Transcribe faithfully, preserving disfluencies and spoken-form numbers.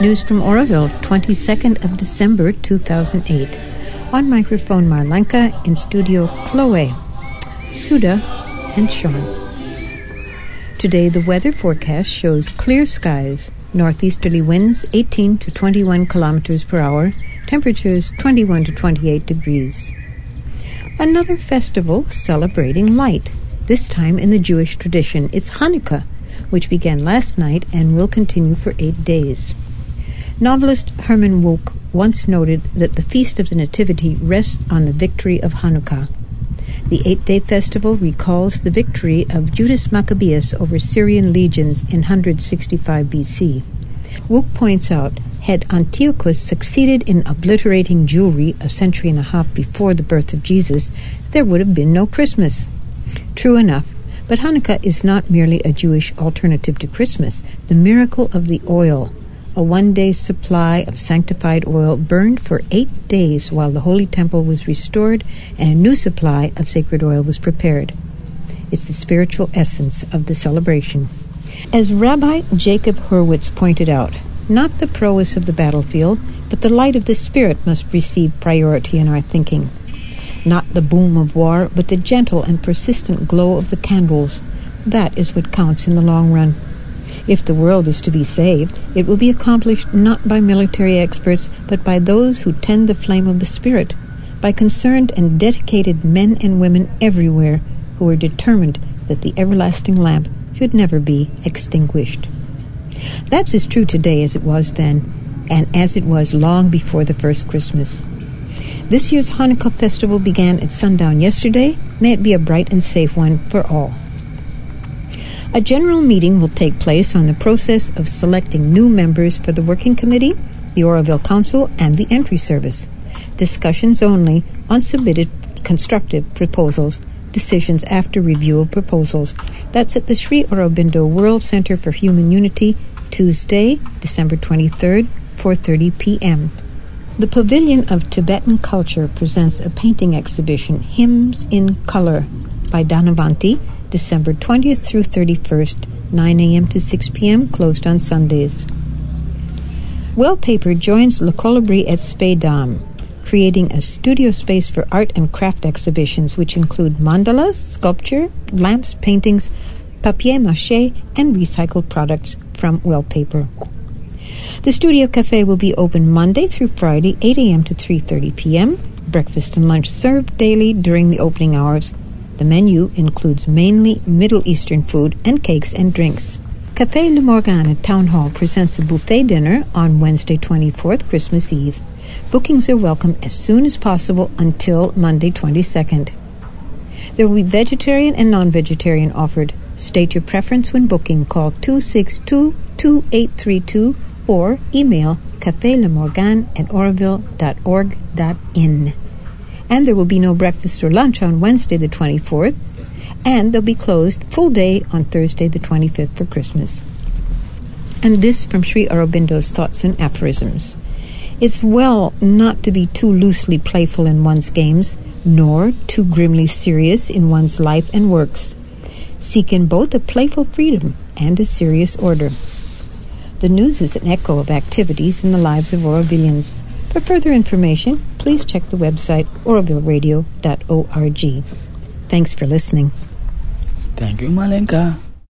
News from Oroville, twenty-second of December, two thousand eight. On microphone, Marlenka. In studio, Chloe, Suda, and Sean. Today, the weather forecast shows clear skies, northeasterly winds eighteen to twenty-one kilometers per hour, temperatures twenty-one to twenty-eight degrees. Another festival celebrating light, this time in the Jewish tradition. It's Hanukkah, which began last night and will continue for eight days. Novelist Herman Wouk once noted that the Feast of the Nativity rests on the victory of Hanukkah. The eight-day festival recalls the victory of Judas Maccabeus over Syrian legions in one sixty-five B C. Wouk points out, had Antiochus succeeded in obliterating Jewry a century and a half before the birth of Jesus, there would have been no Christmas. True enough, but Hanukkah is not merely a Jewish alternative to Christmas. The miracle of the oil, a one-day supply of sanctified oil burned for eight days while the Holy Temple was restored and a new supply of sacred oil was prepared. It's the spiritual essence of the celebration. As Rabbi Jacob Hurwitz pointed out, not the prowess of the battlefield, but the light of the Spirit must receive priority in our thinking. Not the boom of war, but the gentle and persistent glow of the candles. That is what counts in the long run. If the world is to be saved, it will be accomplished not by military experts, but by those who tend the flame of the Spirit, by concerned and dedicated men and women everywhere who are determined that the everlasting lamp should never be extinguished. That's as true today as it was then, and as it was long before the first Christmas. This year's Hanukkah festival began at sundown yesterday. May it be a bright and safe one for all. A general meeting will take place on the process of selecting new members for the Working Committee, the Oroville Council, and the Entry Service. Discussions only on submitted constructive proposals. Decisions after review of proposals. That's at the Sri Aurobindo World Center for Human Unity, Tuesday, December twenty-third, four thirty p.m. The Pavilion of Tibetan Culture presents a painting exhibition, Hymns in Color, by Dhanavanti, December twentieth through thirty-first, nine a.m. to six p.m., closed on Sundays. Wellpaper joins Le Colibri at Spey-Dam, creating a studio space for art and craft exhibitions, which include mandalas, sculpture, lamps, paintings, papier-mâché, and recycled products from Wellpaper. The Studio Cafe will be open Monday through Friday, eight a.m. to three thirty p.m., breakfast and lunch served daily during the opening hours. The menu includes mainly Middle Eastern food and cakes and drinks. Café Le Morgan at Town Hall presents a buffet dinner on Wednesday twenty-fourth, Christmas Eve. Bookings are welcome as soon as possible until Monday twenty-second. There will be vegetarian and non-vegetarian offered. State your preference when booking. Call two six two, two eight three two or email cafelemorgan at oroville dot org dot in. And there will be no breakfast or lunch on Wednesday the twenty-fourth, and they'll be closed full day on Thursday the twenty-fifth for Christmas. And this from Sri Aurobindo's Thoughts and Aphorisms. It's well not to be too loosely playful in one's games, nor too grimly serious in one's life and works. Seek in both a playful freedom and a serious order. The news is an echo of activities in the lives of Orovillians. For further information, please check the website oroville radio dot org. Thanks for listening. Thank you, Marlenka.